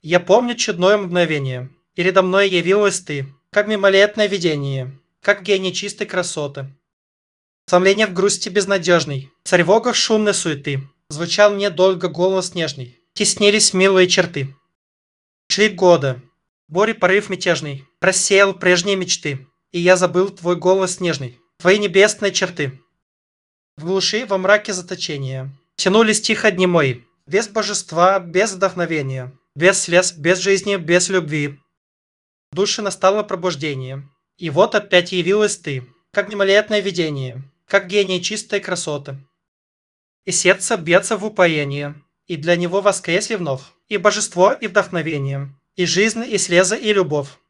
Я помню чудное мгновение. Передо мной явилась ты, как мимолетное видение, как гений чистой красоты. Сомление в грусти безнадежной, в тревогах шумной суеты. Звучал мне долго голос нежный, теснились милые черты. Шли годы, бури порыв мятежный, рассеял прежние мечты, и я забыл твой голос нежный, твои небесные черты. В глуши, во мраке заточения тянулись тихо дни мои, без божества, без вдохновения, без слез, без жизни, без любви. В душе настало пробуждение, и вот опять явилась ты, как мимолетное видение, как гений чистой красоты. И сердце бьется в упоении, и для него воскресли вновь и божество, и вдохновение, и жизнь, и слезы, и любовь.